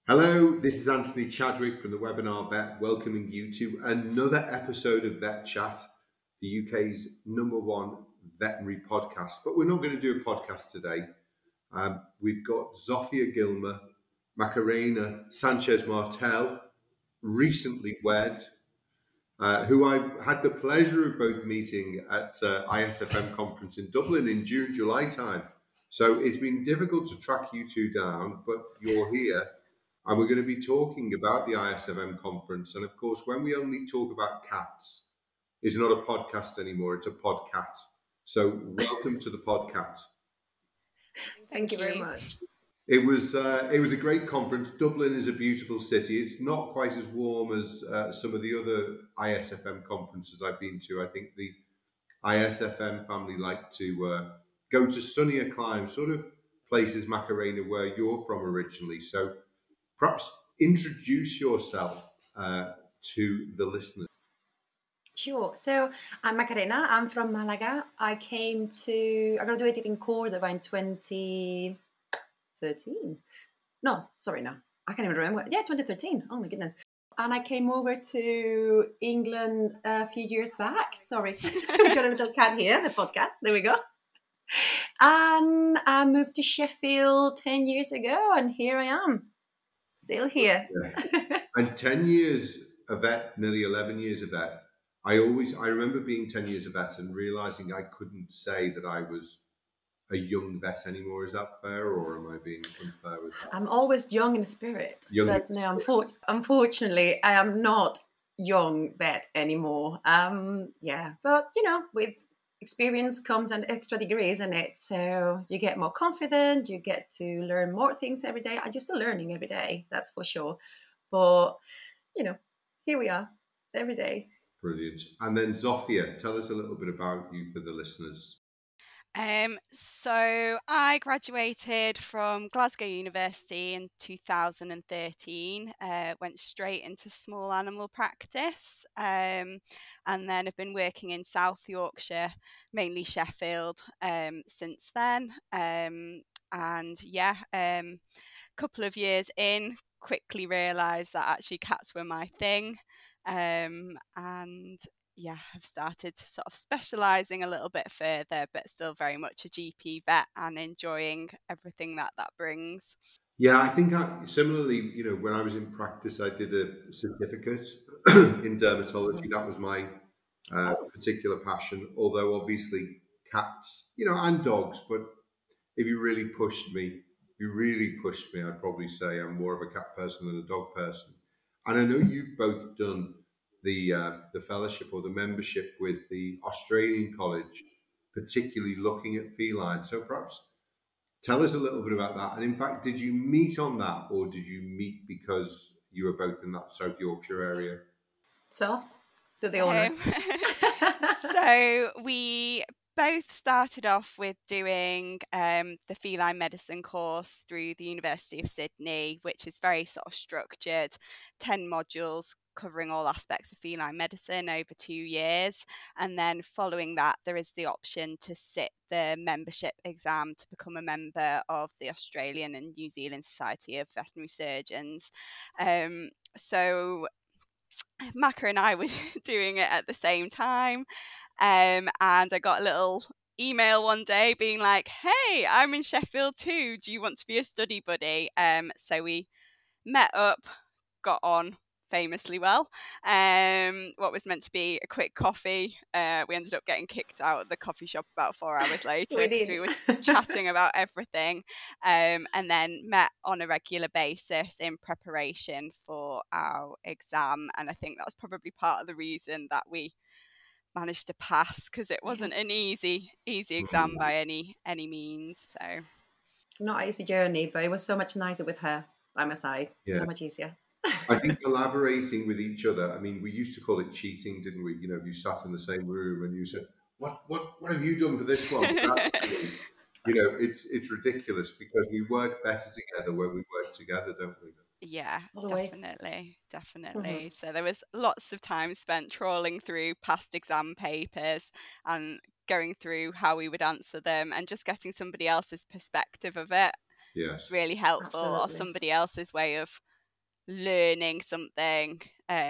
Hello, this is Anthony Chadwick from the Webinar Vet, welcoming you to another episode of Vet Chat, the UK's number one veterinary podcast. But we're not going to do a podcast today. We've got Zofia Gilmer, Macarena Sanchez Martel, recently wed, who I had the pleasure of both meeting at ISFM conference in Dublin in June, July time. So it's been difficult to track you two down, but you're here. And we're going to be talking about the ISFM conference. And of course, when we only talk about cats, it's not a podcast anymore, it's a podcat. So welcome to the podcat. Thank you very much. It was a great conference. Dublin is a beautiful city. It's not quite as warm as some of the other ISFM conferences I've been to. I think the ISFM family like to go to sunnier climes, sort of places, Macarena, where you're from originally. So perhaps introduce yourself to the listeners. Sure. So I'm Macarena. I'm from Malaga. I graduated in Cordoba in 2013. No, sorry, no. I can't even remember. Yeah, 2013. Oh my goodness. And I came over to England a few years back. Sorry. We got a little cat here, the podcast. There we go. And I moved to Sheffield 10 years ago, and here I am. Still here. Yeah. And 10 years a vet, nearly 11 years a vet. I remember being 10 years a vet and realizing I couldn't say that I was a young vet anymore. Is that fair, or am I being unfair with that? I'm always young in spirit. Unfortunately, I am not young vet anymore. But with experience comes an extra degree, isn't it? So you get more confident, you get to learn more things every day. I'm just still learning every day, that's for sure. But, here we are every day. Brilliant. And then Zofia, tell us a little bit about you for the listeners. So I graduated from Glasgow University in 2013, went straight into small animal practice, and then I've been working in South Yorkshire, mainly Sheffield, since then. Couple of years in, quickly realised that actually cats were my thing, have started sort of specialising a little bit further, but still very much a GP vet and enjoying everything that brings. Yeah, I think similarly, when I was in practice, I did a certificate in dermatology. That was my particular passion, although obviously cats, and dogs. But if you really pushed me, I'd probably say I'm more of a cat person than a dog person. And I know you've both done the fellowship or the membership with the Australian College, particularly looking at feline. So perhaps tell us a little bit about that. And in fact, did you meet on that, or did you meet because you were both in that South Yorkshire area? So, to the owners. So we both started off with doing the feline medicine course through the University of Sydney, which is very sort of structured, 10 modules covering all aspects of feline medicine over 2 years. And then following that, there is the option to sit the membership exam to become a member of the Australian and New Zealand Society of Veterinary Surgeons. So Macca and I were doing it at the same time, and I got a little email one day being like, hey, I'm in Sheffield too, do you want to be a study buddy? So we met up, got on famously well. What was meant to be a quick coffee, we ended up getting kicked out of the coffee shop about 4 hours later because we were chatting about everything, and then met on a regular basis in preparation for our exam. And I think that was probably part of the reason that we managed to pass, because it wasn't an easy exam by any means. So not an easy journey, but it was so much nicer with her by my side. So much easier. I think collaborating with each other, I mean, we used to call it cheating, didn't we? You sat in the same room and you said, what have you done for this one? It's ridiculous because we work better together when we work together, don't we? Yeah, definitely. Mm-hmm. So there was lots of time spent trawling through past exam papers and going through how we would answer them, and just getting somebody else's perspective of it. Yes. It's really helpful. Absolutely. Or somebody else's way of learning something.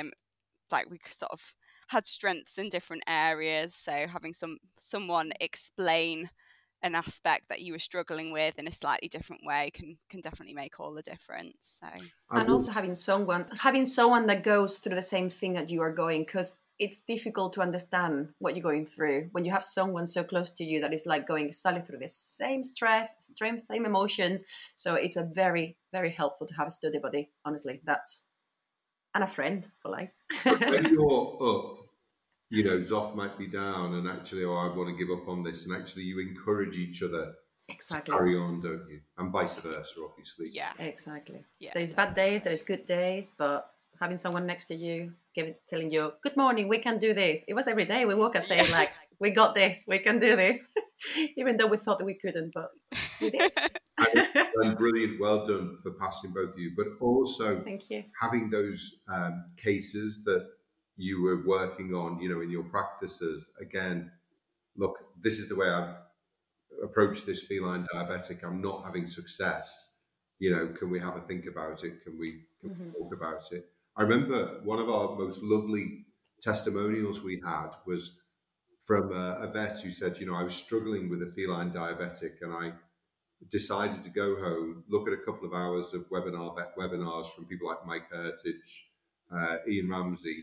Like we sort of had strengths in different areas, so having someone explain an aspect that you were struggling with in a slightly different way can definitely make all the difference. So And also having someone that goes through the same thing that you are going, because it's difficult to understand what you're going through when you have someone so close to you that is like going exactly through the same stress, same emotions. So it's a very, very helpful to have a study buddy, honestly. And a friend for life. When you're up, you know, Zoff might be down and actually, oh, I want to give up on this. And actually you encourage each other Exactly. to carry on, don't you? And vice versa, obviously. yeah, Exactly. yeah, There's bad days, there's good days, but having someone next to you, telling you, good morning, we can do this. It was every day we woke up saying like, we got this, we can do this. Even though we thought that we couldn't, but we did. And brilliant, well done for passing both of you. But also Thank you. having those cases that you were working on, you know, in your practices. Again, look, this is the way I've approached this feline diabetic. I'm not having success. You know, can we have a think about it? Can we talk about it? I remember one of our most lovely testimonials we had was from a vet who said, you know, I was struggling with a feline diabetic and I decided to go home, look at a couple of hours of webinars from people like Mike Heritage, Ian Ramsey.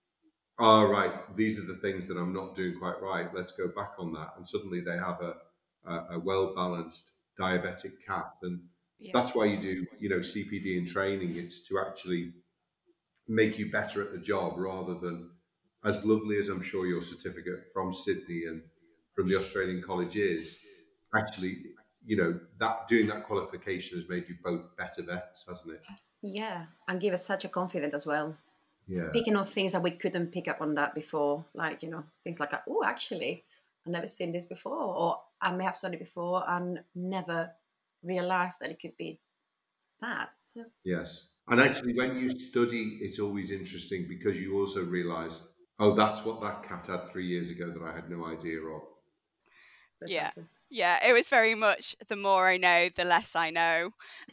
All right, these are the things that I'm not doing quite right. Let's go back on that. And suddenly they have a well-balanced diabetic cat. And that's why you do, you know, CPD and training. It's to actually make you better at the job rather than, as lovely as I'm sure your certificate from Sydney and from the Australian College is, actually, you know, that doing that qualification has made you both better vets, hasn't it? Yeah, and give us such a confidence as well. Yeah. Picking on things that we couldn't pick up on that before, like, you know, things like, oh, actually, I've never seen this before, or I may have seen it before and never realized that it could be that. So. Yes. And actually, when you study, it's always interesting because you also realize, oh, that's what that cat had 3 years ago that I had no idea of. Precisely. Yeah, it was very much the more I know, the less I know,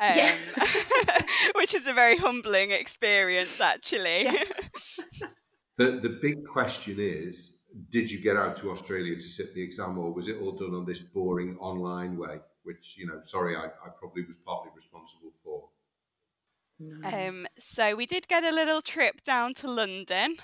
which is a very humbling experience, actually. Yes. The big question is, did you get out to Australia to sit the exam, or was it all done on this boring online way, which, you know, sorry, I probably was partly responsible for? So we did get a little trip down to London.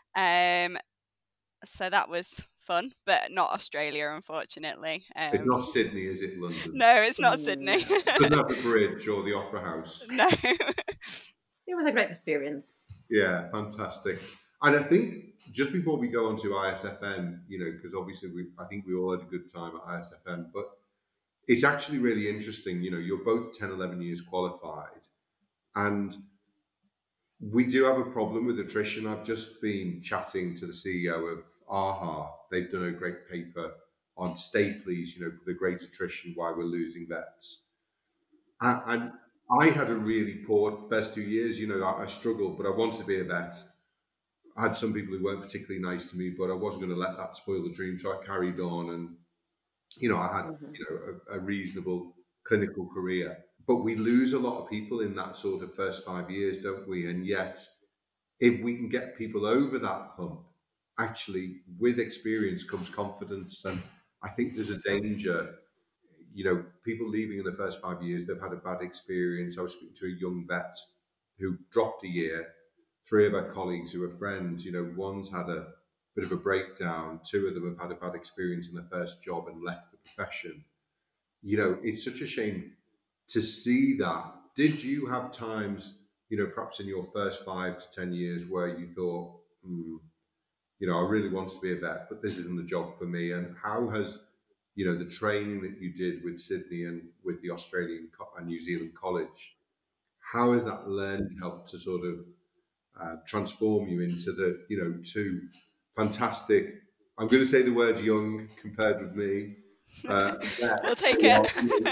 So that was fun, but not Australia, unfortunately. It's not Sydney, is it, London? No, it's not Sydney. Doesn't have the bridge or the Opera House. No. It was a great experience. Yeah, fantastic. And I think just before we go on to ISFM, you know, because obviously I think we all had a good time at ISFM, but it's actually really interesting. You know, you're both 10, 11 years qualified, and we do have a problem with attrition. I've just been chatting to the CEO of AHA. They've done a great paper on Stay Please, you know, the great attrition, why we're losing vets. And I had a really poor first 2 years. You know, I struggled, but I wanted to be a vet. I had some people who weren't particularly nice to me, but I wasn't going to let that spoil the dream. So I carried on, and, you know, I had, you know, a reasonable clinical career. But we lose a lot of people in that sort of first 5 years, don't we? And yet, if we can get people over that hump, actually, with experience comes confidence. And I think there's a danger, you know, people leaving in the first 5 years, they've had a bad experience. I was speaking to a young vet who dropped a year. 3 of our colleagues who are friends, you know, one's had a bit of a breakdown. 2 of them have had a bad experience in their first job and left the profession. You know, it's such a shame to see that. Did you have times, you know, perhaps in your first 5 to 10 years where you thought, you know, I really want to be a vet, but this isn't the job for me? And how has, you know, the training that you did with Sydney and with the Australian and New Zealand College, how has that learning helped to sort of transform you into the, you know, 2 fantastic, I'm going to say the word young compared with me. We'll take it.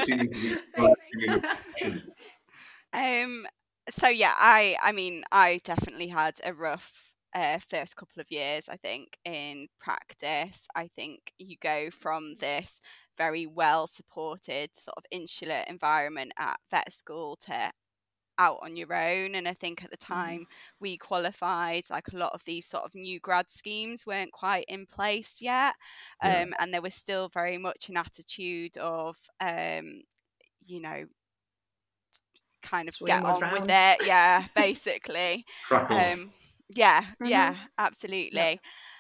So yeah, I mean, I definitely had a rough first couple of years. I think in practice, I think you go from this very well supported sort of insular environment at vet school to out on your own. And I think at the time we qualified, like a lot of these sort of new grad schemes weren't quite in place yet. And there was still very much an attitude of, you know, kind of Swim get or on drown. with it. Yeah, basically. Crack on. Yeah, absolutely.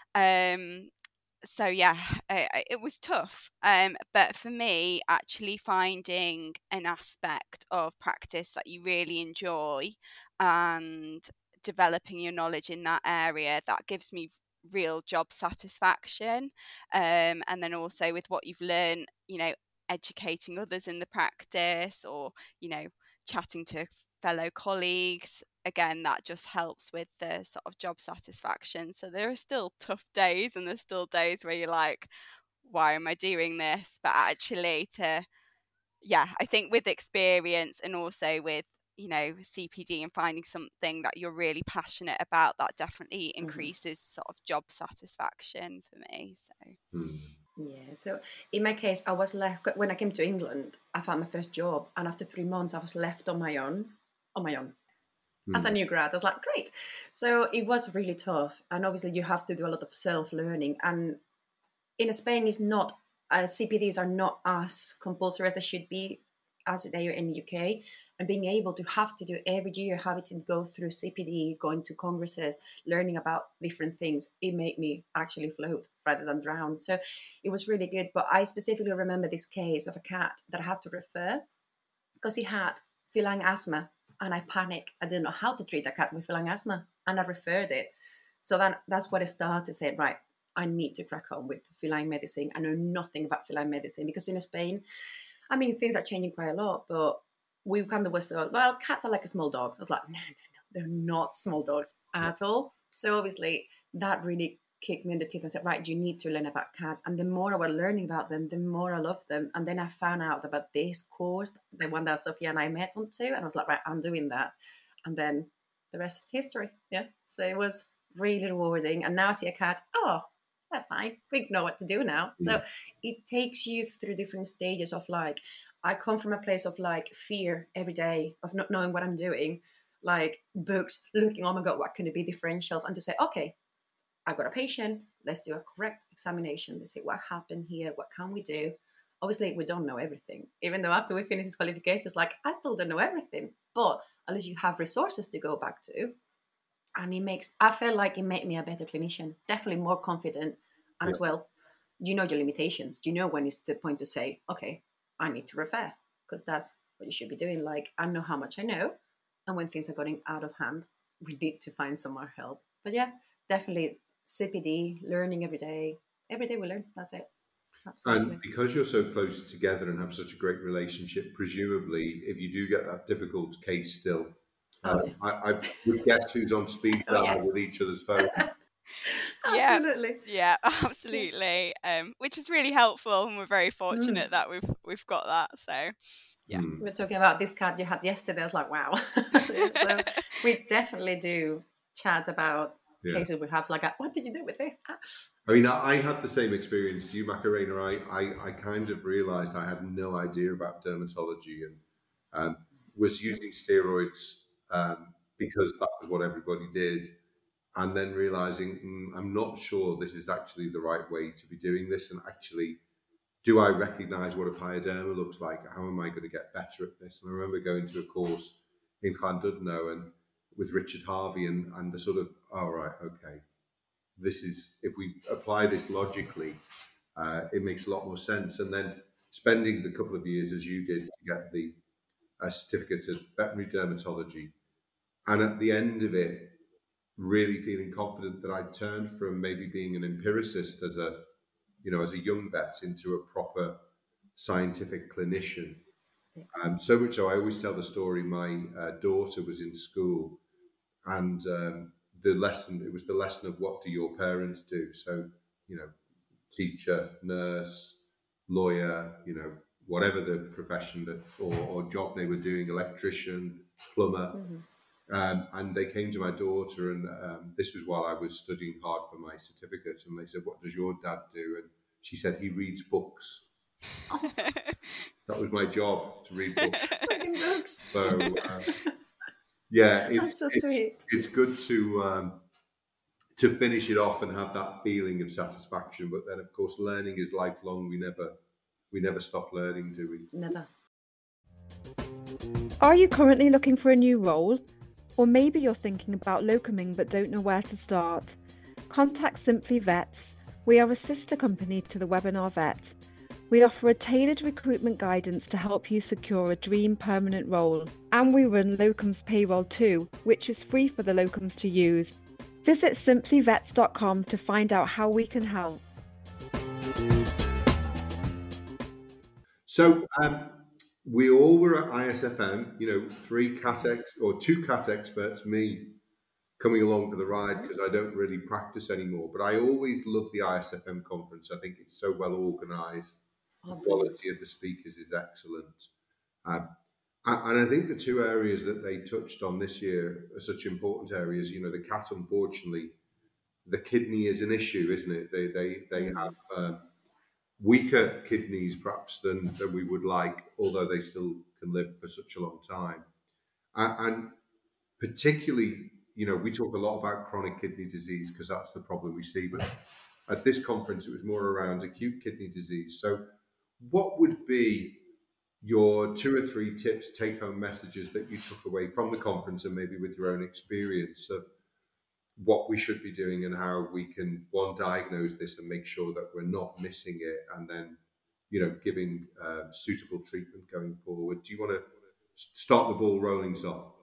So yeah, it was tough. But for me, actually finding an aspect of practice that you really enjoy and developing your knowledge in that area, that gives me real job satisfaction. And then also with what you've learned, you know, educating others in the practice, or, you know, chatting to fellow colleagues, again, that just helps with the sort of job satisfaction. So there are still tough days, and there's still days where you're like, why am I doing this? But actually I think with experience, and also with, you know, CPD and finding something that you're really passionate about, that definitely increases sort of job satisfaction for me. So Yeah, so in my case, I was left when I came to England. I found my first job, and after 3 months, I was left on my own as a new grad. I was like, great. So it was really tough, and obviously you have to do a lot of self-learning. And in Spain, is not CPDs are not as compulsory as they should be as they are in the UK. And being able to have to do every year, having to go through CPD, going to congresses, learning about different things, it made me actually float rather than drown. So it was really good. But I specifically remember this case of a cat that I had to refer because he had feline asthma, and I panicked. I didn't know how to treat a cat with feline asthma, and I referred it. So that's what I started to say, right, I need to crack on with feline medicine. I know nothing about feline medicine because in Spain, I mean, things are changing quite a lot, but we kind of was thought, well, cats are like small dogs. I was like, no, they're not small dogs at all. So obviously that really kicked me in the teeth and said, right, you need to learn about cats. And the more I was learning about them, the more I loved them. And then I found out about this course, the one that Sophia and I met onto, and I was like, right, I'm doing that. And then the rest is history. Yeah. So it was really rewarding. And now I see a cat, oh, that's fine. We know what to do now. So it takes you through different stages of like, I come from a place of like fear every day of not knowing what I'm doing, like books, looking, oh my God, what can it be differentials? And to say, okay, I got a patient, let's do a correct examination. Let's see what happened here. What can we do? Obviously, we don't know everything. Even though after we finish these qualifications, like I still don't know everything. But at least you have resources to go back to. And I felt like it made me a better clinician, definitely more confident. And as well, you know your limitations. You know when it's the point to say, okay, I need to refer, because that's what you should be doing. Like, I know how much I know. And when things are getting out of hand, we need to find some more help. But yeah, definitely CPD, learning every day. Every day we learn. That's it. Absolutely. And because you're so close together and have such a great relationship, presumably, if you do get that difficult case still, I would guess who's on speed dial with each other's phone. Absolutely. Yeah, absolutely. Which is really helpful, and we're very fortunate that we've got that. So yeah. We're talking about this cat you had yesterday. I was like, wow. So we definitely do chat about cases we have, like, what did you do with this? I mean, I had the same experience to you, Macarena. I kind of realised I had no idea about dermatology and was using steroids because that was what everybody did. And then realising, I'm not sure this is actually the right way to be doing this. And actually, do I recognise what a pyoderma looks like? How am I going to get better at this? And I remember going to a course in Llandudno and with Richard Harvey and the sort of, okay, this is, if we apply this logically, it makes a lot more sense. And then spending the couple of years as you did to get the certificate of veterinary dermatology, and at the end of it, really feeling confident that I'd turned from maybe being an empiricist as a young vet into a proper scientific clinician. So much so, I always tell the story. My daughter was in school, and it was the lesson of what do your parents do? So, teacher, nurse, lawyer, whatever the profession or job they were doing, electrician, plumber. And they came to my daughter, and this was while I was studying hard for my certificate, and they said, what does your dad do? And she said, he reads books. That was my job, to read books. Reading books. So Yeah, That's so sweet. it's good to finish it off and have that feeling of satisfaction. But then, of course, learning is lifelong. We never stop learning, do we? Never. Are you currently looking for a new role? Or maybe you're thinking about locuming but don't know where to start? Contact Simply Vets. We are a sister company to the Webinar Vet. We offer a tailored recruitment guidance to help you secure a dream permanent role. And we run locums payroll too, which is free for the locums to use. Visit simplyvets.com to find out how we can help. So we all were at ISFM, two CAT experts, me coming along for the ride because I don't really practice anymore. But I always love the ISFM conference. I think it's so well organised. The quality of the speakers is excellent. And I think the two areas that they touched on this year are such important areas. The CAT, unfortunately, the kidney is an issue, isn't it? They have weaker kidneys perhaps than we would like, although they still can live for such a long time. And particularly, we talk a lot about chronic kidney disease because that's the problem we see. But at this conference, it was more around acute kidney disease. So what would be your 2 or 3 tips, take-home messages that you took away from the conference and maybe with your own experience of what we should be doing and how we can, one, diagnose this and make sure that we're not missing it, and then, giving suitable treatment going forward? Do you want to start the ball rolling, off?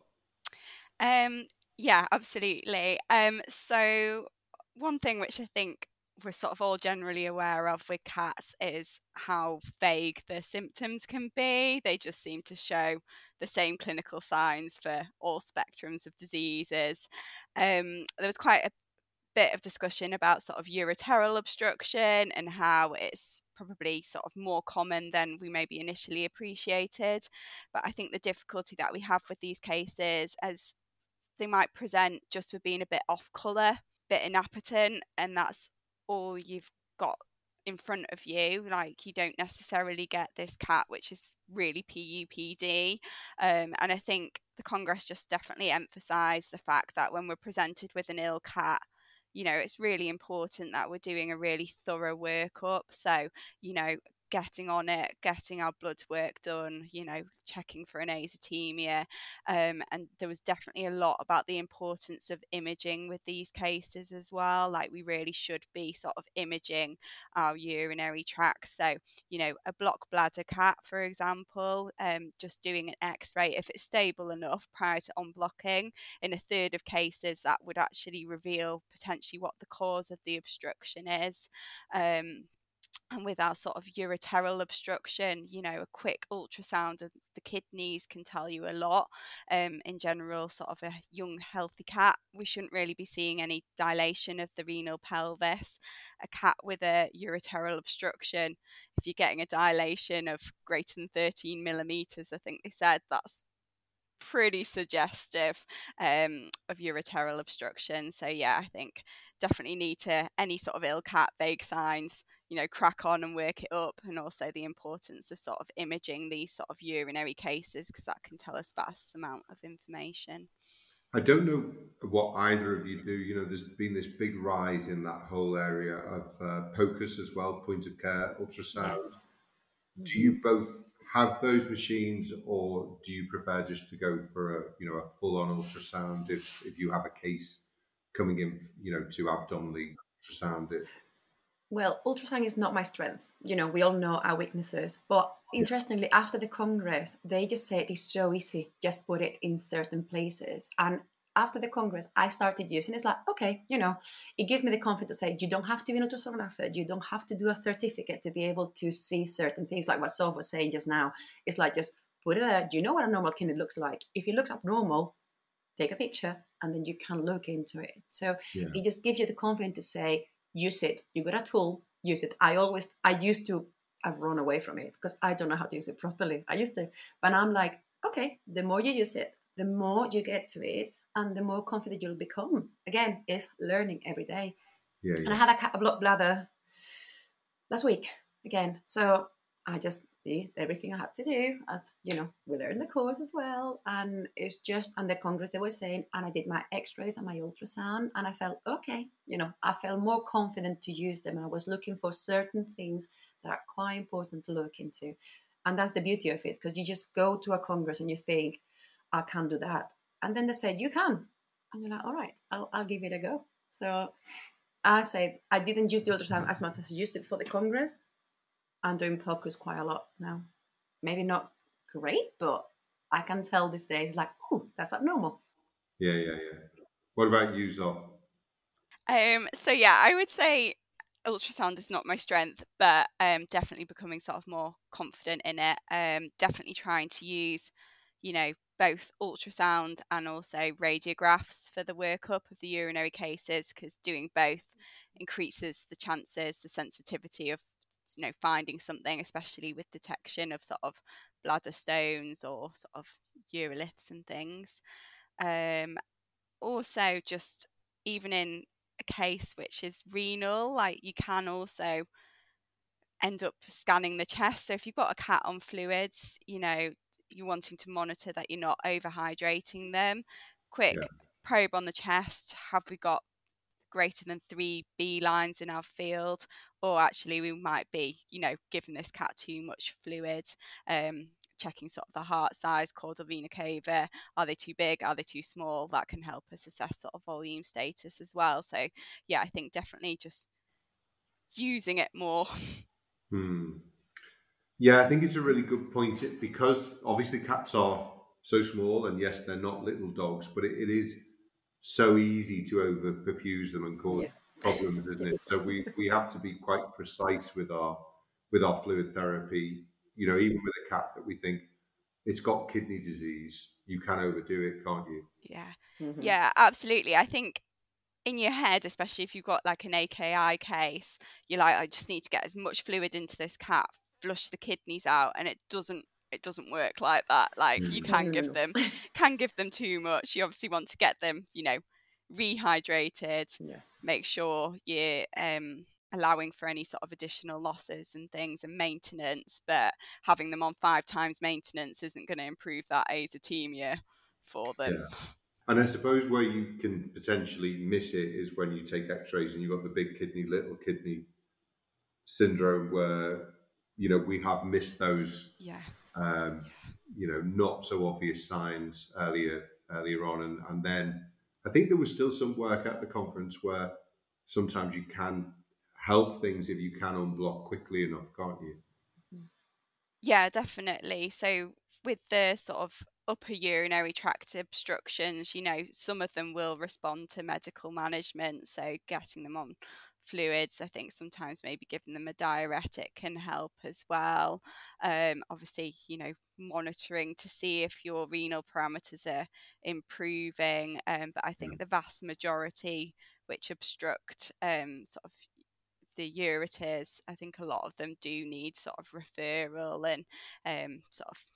Yeah, absolutely. So one thing which I think we're sort of all generally aware of with cats is how vague the symptoms can be. They just seem to show the same clinical signs for all spectrums of diseases. There was quite a bit of discussion about sort of ureteral obstruction and how it's probably sort of more common than we maybe initially appreciated. But I think the difficulty that we have with these cases is they might present just with being a bit off colour, bit inappetent, and that's all you've got in front of you. Like, you don't necessarily get this cat which is really PUPD. And I think the Congress just definitely emphasised the fact that when we're presented with an ill cat, it's really important that we're doing a really thorough workup. So, getting on it, getting our blood work done, checking for an azotemia. And there was definitely a lot about the importance of imaging with these cases as well. Like, we really should be sort of imaging our urinary tract. So, a block bladder cat, for example, just doing an x-ray, if it's stable enough prior to unblocking, in a third of cases that would actually reveal potentially what the cause of the obstruction is. And with our sort of ureteral obstruction, a quick ultrasound of the kidneys can tell you a lot. In general, sort of a young, healthy cat, we shouldn't really be seeing any dilation of the renal pelvis. A cat with a ureteral obstruction, if you're getting a dilation of greater than 13 millimeters, I think they said, that's pretty suggestive of ureteral obstruction. So yeah, I think definitely need to, any sort of ill cat, vague signs, crack on and work it up. And also the importance of sort of imaging these sort of urinary cases, because that can tell us vast amount of information. I don't know what either of you do. There's been this big rise in that whole area of POCUS as well, point of care ultrasound. Yes. Do you both have those machines, or do you prefer just to go for a full-on ultrasound if you have a case coming in, to abdominally ultrasound it? Well, ultrasound is not my strength. We all know our weaknesses. But interestingly, after the Congress, they just said it's so easy. Just put it in certain places. And after the Congress, I started using it. It's like, okay, it gives me the confidence to say, you don't have to be an ultrasonographer. You don't have to do a certificate to be able to see certain things, like what Soph was saying just now. It's like, just put it there. Do you know what a normal kidney looks like? If it looks abnormal, take a picture and then you can look into it. So it just gives you the confidence to say, use it. You got a tool, use it. I've run away from it because I don't know how to use it properly. I used to, but I'm like, okay, the more you use it, the more you get to it, and the more confident you'll become. Again, it's learning every day. And I had a block bladder last week again. So I just did everything I had to do, as you know, we learned the course as well. And it's just, and the Congress they were saying, and I did my x-rays and my ultrasound, and I felt okay, you know, I felt more confident to use them. I was looking for certain things that are quite important to look into. And that's the beauty of it, because you just go to a Congress and you think, I can't do that. And then they said, you can. And you're like, all right, I'll give it a go. So I said, I didn't use the ultrasound as much as I used it for the Congress. I'm doing POCUS quite a lot now. Maybe not great, but I can tell these days, like, oh, that's abnormal. Yeah. What about you, Zoff? So yeah, I would say ultrasound is not my strength, but definitely becoming sort of more confident in it. Definitely trying to use, you know, both ultrasound and also radiographs for the workup of the urinary cases, because doing both increases the chances, the sensitivity of, you know, finding something, especially with detection of sort of bladder stones or sort of uroliths and things. Also, just even in a case which is renal, like you can also end up scanning the chest. So if you've got a cat on fluids, you know, you're wanting to monitor that you're not overhydrating them, quick probe on the chest. Have we got greater than 3 B lines in our field? Or actually we might be, you know, giving this cat too much fluid. Checking sort of the heart size, caudal vena cava. Are they too big? Are they too small? That can help us assess sort of volume status as well. So yeah, I think definitely just using it more. Yeah, I think it's a really good point, because obviously cats are so small, and yes, they're not little dogs, but it is so easy to over perfuse them and cause problems, isn't it? So we have to be quite precise with our fluid therapy. You know, even with a cat that we think it's got kidney disease, you can overdo it, can't you? Yeah, absolutely. I think in your head, especially if you've got like an AKI case, you're like, I just need to get as much fluid into this cat, flush the kidneys out, and it doesn't work like that. Like you can give them too much. You obviously want to get them, you know, rehydrated. Make sure you're allowing for any sort of additional losses and things and maintenance, but having them on 5 times maintenance isn't going to improve that azotemia for them. And I suppose where you can potentially miss it is when you take x-rays and you've got the big kidney, little kidney syndrome, where, you know, we have missed those you know, not so obvious signs earlier on. And then I think there was still some work at the conference where sometimes you can help things if you can unblock quickly enough, can't you? Yeah, definitely. So with the sort of upper urinary tract obstructions, you know, some of them will respond to medical management. So getting them on fluids, I think sometimes maybe giving them a diuretic can help as well. Obviously, you know, monitoring to see if your renal parameters are improving. But I think the vast majority which obstruct sort of the ureters, I think a lot of them do need sort of referral and sort of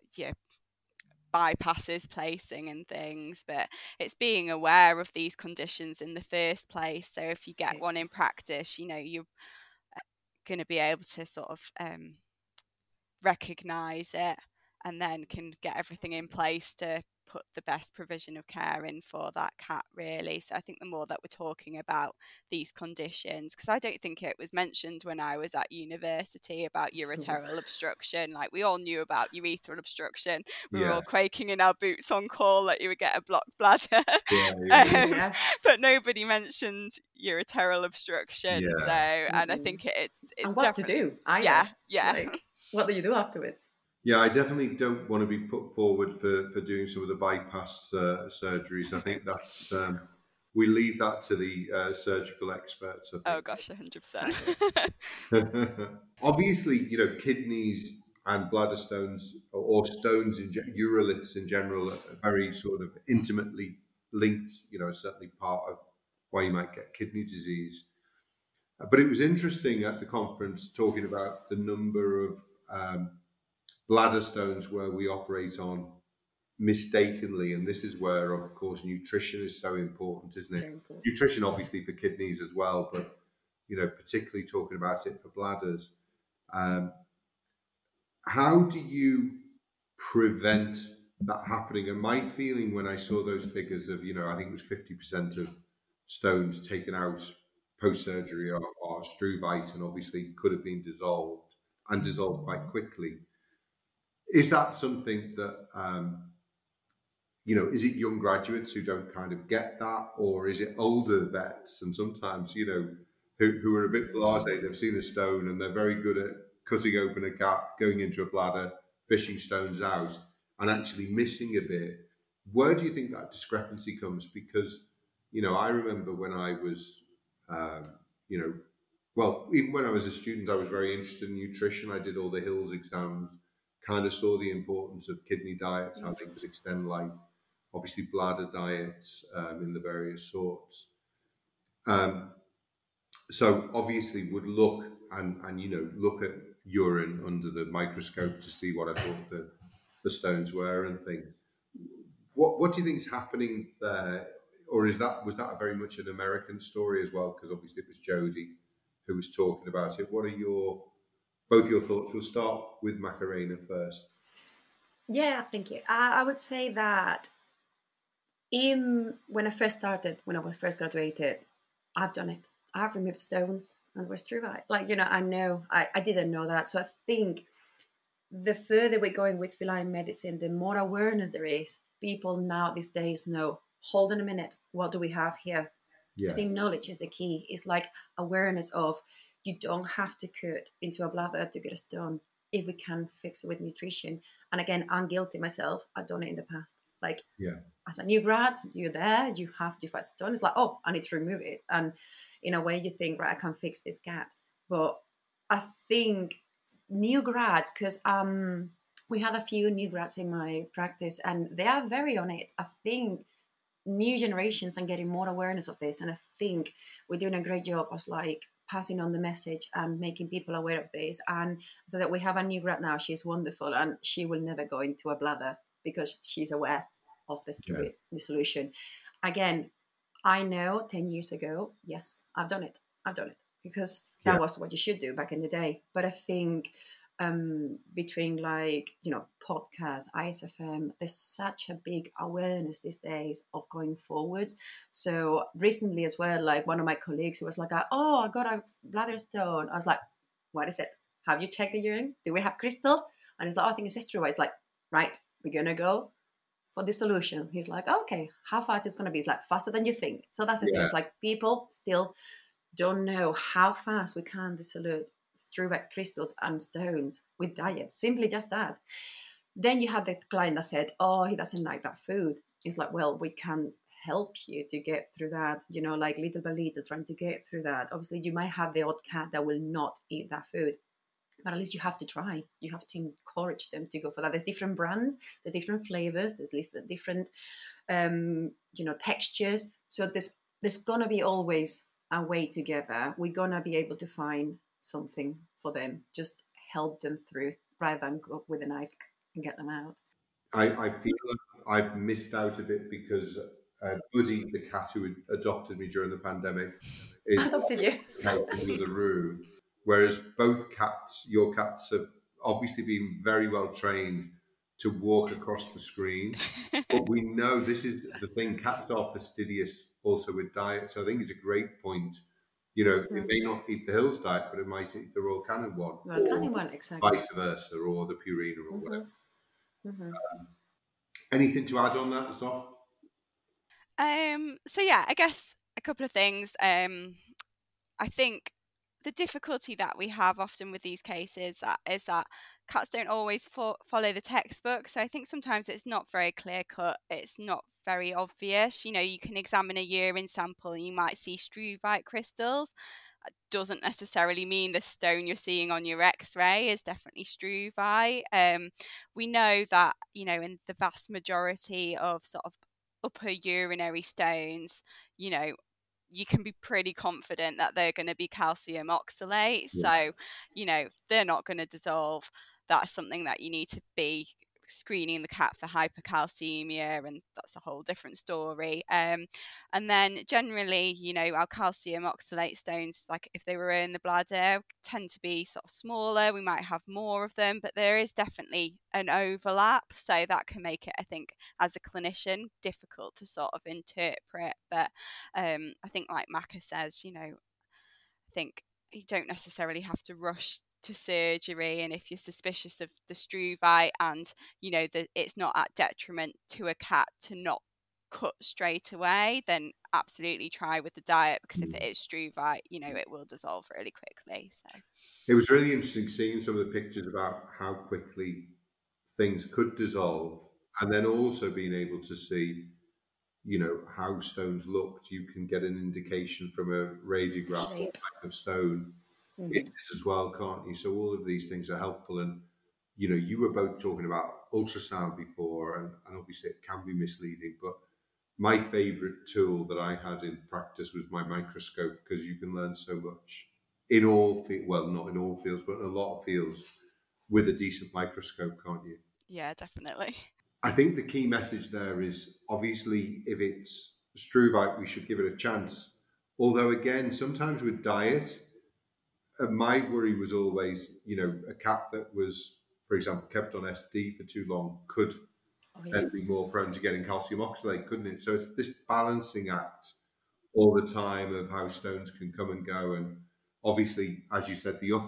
bypasses placing and things, but it's being aware of these conditions in the first place. So if you get one in practice, you know, you're going to be able to sort of recognize it and then can get everything in place to put the best provision of care in for that cat, really. So I think the more that we're talking about these conditions, because I don't think it was mentioned when I was at university about ureteral obstruction. Like we all knew about urethral obstruction. We were all quaking in our boots on call that you would get a blocked bladder. But nobody mentioned ureteral obstruction. So, and I think it's and what to do either. Like, what do you do afterwards? Yeah, I definitely don't want to be put forward for doing some of the bypass surgeries. I think that's we leave that to the surgical experts. Oh gosh, 100%. Obviously, you know, kidneys and bladder stones or stones in uroliths in general are very sort of intimately linked. You know, certainly part of why you might get kidney disease. But it was interesting at the conference talking about the number of bladder stones where we operate on mistakenly, and this is where, of course, nutrition is so important, isn't it? Nutrition, obviously, for kidneys as well, but you know, particularly talking about it for bladders. How do you prevent that happening? And my feeling when I saw those figures of, I think it was 50% of stones taken out post surgery are struvite, and obviously could have been dissolved and dissolved quite quickly. Is that something that, is it young graduates who don't kind of get that, or is it older vets and sometimes, who are a bit blasé? They've seen a stone and they're very good at cutting open a gap, going into a bladder, fishing stones out, and actually missing a bit. Where do you think that discrepancy comes? Because, I remember when I was, even when I was a student, I was very interested in nutrition. I did all the Hills exams, kind of saw the importance of kidney diets, how they could extend life, obviously bladder diets in the various sorts. So obviously would look and look at urine under the microscope to see what I thought the stones were and things. What do you think is happening there? Or was that very much an American story as well? Because obviously it was Jodie who was talking about it. What are both your thoughts? We'll start with Macarena first. Yeah, thank you. I would say that when I was first graduated, I've done it. I've removed stones and was struvite. I didn't know that. So I think the further we're going with feline medicine, the more awareness there is. People now these days know, hold on a minute, what do we have here? Yeah. I think knowledge is the key. It's like awareness of, you don't have to cut into a bladder to get a stone if we can fix it with nutrition. And again, I'm guilty myself. I've done it in the past. As a new grad, you're there, you find a stone. It's like, oh, I need to remove it. And in a way you think, right, I can fix this gap. But I think new grads, because we had a few new grads in my practice and they are very on it. I think new generations are getting more awareness of this, and I think we're doing a great job of passing on the message and making people aware of this. And so that we have a new grad now, she's wonderful, and she will never go into a bladder because she's aware of the solution. Again, I know 10 years ago, yes, I've done it because that was what you should do back in the day. But I think between podcasts, ISFM, there's such a big awareness these days of going forward. So recently as well, one of my colleagues who was like, oh, I got a bladder stone. I was like, what is it? Have you checked the urine? Do we have crystals? And he's like, oh, I think it's just true. It's like, right, we're going to go for the solution. He's like, okay, how fast it's going to be? It's like faster than you think. So that's the thing. It's like people still don't know how fast we can dissolve struvite crystals and stones with diet. Simply just that. Then you had the client that said, oh, he doesn't like that food. It's like, well, we can help you to get through that, little by little, trying to get through that. Obviously, you might have the odd cat that will not eat that food, but at least you have to try. You have to encourage them to go for that. There's different brands, there's different flavors, there's different textures. So there's gonna be always a way together. We're gonna be able to find something for them. Just help them through rather than go with a knife and get them out. I feel like I've missed out a bit because Buddy, the cat who had adopted me during the pandemic, is adopted you into the room. Whereas both cats, your cats, have obviously been very well trained to walk across the screen. But we know this is the thing, cats are fastidious also with diet. So I think it's a great point. It may not eat the Hills diet, but it might eat the Royal Canin one. Royal Canin one, exactly. Vice versa, or the Purina or whatever. Anything to add on that, Zof? So yeah, I guess a couple of things. I think the difficulty that we have often with these cases is that cats don't always follow the textbook. So I think sometimes it's not very clear cut. It's not very obvious. You can examine a urine sample and you might see struvite crystals. It doesn't necessarily mean the stone you're seeing on your x-ray is definitely struvite. We know that, in the vast majority of sort of upper urinary stones, you can be pretty confident that they're going to be calcium oxalate. So, they're not going to dissolve. That's something that you need to be screening the cat for hypercalcemia, and that's a whole different story. And then generally, our calcium oxalate stones, like if they were in the bladder, tend to be sort of smaller. We might have more of them, but there is definitely an overlap. So that can make it, I think, as a clinician, difficult to sort of interpret. But I think, like Macca says, I think you don't necessarily have to rush to surgery, and if you're suspicious of the struvite and that it's not at detriment to a cat to not cut straight away, then absolutely try with the diet, because if it is struvite, it will dissolve really quickly. So it was really interesting seeing some of the pictures about how quickly things could dissolve, and then also being able to see how stones looked. You can get an indication from a radiograph what type of stone it is as well, can't you? So all of these things are helpful. And you were both talking about ultrasound before, and obviously it can be misleading, but my favorite tool that I had in practice was my microscope, because you can learn so much in all well, not in all fields, but in a lot of fields with a decent microscope, can't you? Yeah, definitely. I think the key message there is, obviously, if it's struvite, we should give it a chance. Although, again, sometimes with diet, my worry was always, a cat that was, for example, kept on SD for too long could then be more prone to getting calcium oxalate, couldn't it? So it's this balancing act all the time of how stones can come and go. And obviously, as you said, the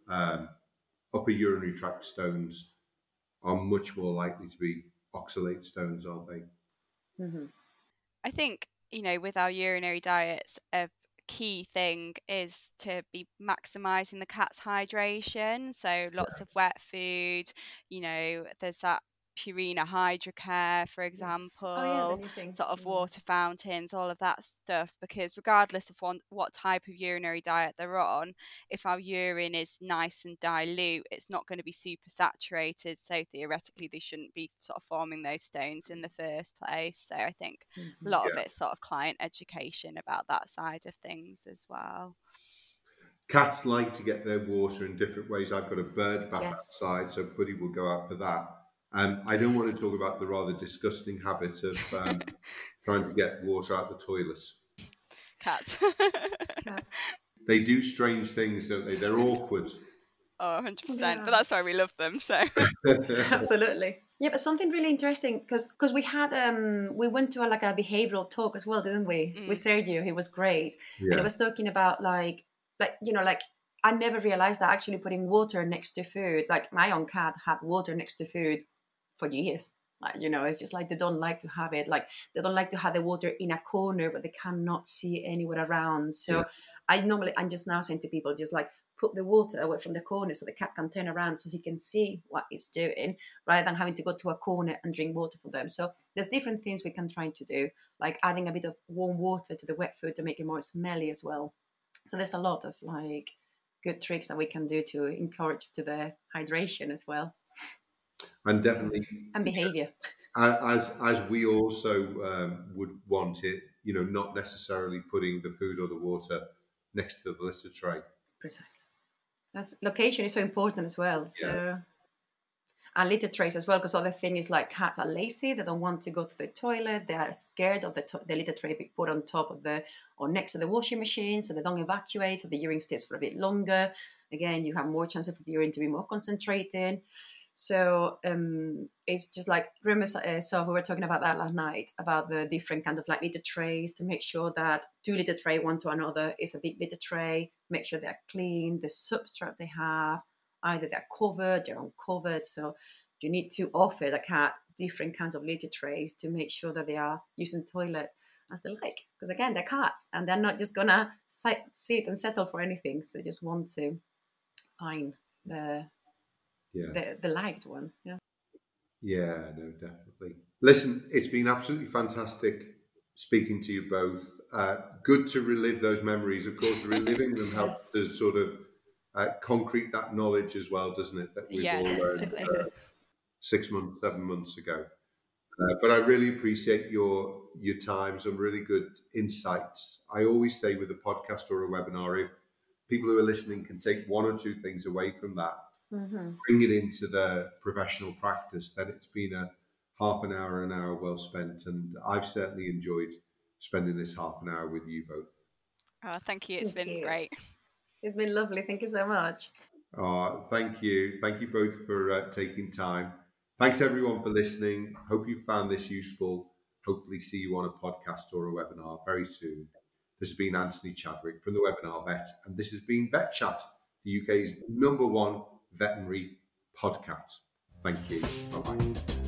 upper urinary tract stones are much more likely to be oxalate stones, aren't they? I think, with our urinary diets, a key thing is to be maximising the cat's hydration. So lots of wet food, there's that Purina Hydrocare, for example, sort of water fountains, all of that stuff, because regardless of what type of urinary diet they're on, if our urine is nice and dilute, it's not going to be super saturated, so theoretically they shouldn't be sort of forming those stones in the first place. So I think a lot of it's sort of client education about that side of things as well. Cats like to get their water in different ways. I've got a bird bath outside, so Buddy will go out for that. I don't want to talk about the rather disgusting habit of trying to get water out the toilet. Cats. They do strange things, don't they? They're awkward. Oh, 100%. But that's why we love them. So absolutely. Yeah, but something really interesting, because we had we went to a behavioral talk as well, didn't we? With Sergio. He was great, and he was talking about like I never realized that actually putting water next to food, like my own cat had water next to food for years. Like, it's just like they don't like to have it. Like they don't like to have the water in a corner, but they cannot see anywhere around. So I'm just now saying to people, just like put the water away from the corner so the cat can turn around so he can see what it's doing, rather than having to go to a corner and drink water for them. So there's different things we can try to do, like adding a bit of warm water to the wet food to make it more smelly as well. So there's a lot of good tricks that we can do to encourage to the hydration as well. And definitely, and behaviour. As we also would want it, not necessarily putting the food or the water next to the litter tray. Precisely. Location is so important as well. So, and litter trays as well, because other thing is like cats are lazy. They don't want to go to the toilet. They are scared of the litter tray being put on top of or next to the washing machine, so they don't evacuate. So the urine stays for a bit longer. Again, you have more chance of the urine to be more concentrated. So it's just like, remember, so we were talking about that last night, about the different kind of litter trays, to make sure that 2 litter tray one to another is a big litter tray. Make sure they're clean, the substrate they have, either they're covered, they're uncovered. So you need to offer the cat different kinds of litter trays to make sure that they are using the toilet as they like. Because again, they're cats and they're not just gonna sit and settle for anything. So they just want to find the liked one. Yeah, no, definitely. Listen, it's been absolutely fantastic speaking to you both. Good to relive those memories. Of course, reliving them helps to sort of concrete that knowledge as well, doesn't it? That we've all learned 6 months, 7 months ago. But I really appreciate your time, some really good insights. I always say with a podcast or a webinar, if people who are listening can take 1 or 2 things away from that, bring it into the professional practice, then it's been a half an hour well spent. And I've certainly enjoyed spending this half an hour with you both. Oh, thank you. It's been great. It's been lovely. Thank you so much. Thank you. Thank you both for taking time. Thanks everyone for listening. Hope you found this useful. Hopefully see you on a podcast or a webinar very soon. This has been Anthony Chadwick from the Webinar Vet, and this has been Vet Chat, the UK's #1 veterinary podcast. Thank you. Bye-bye.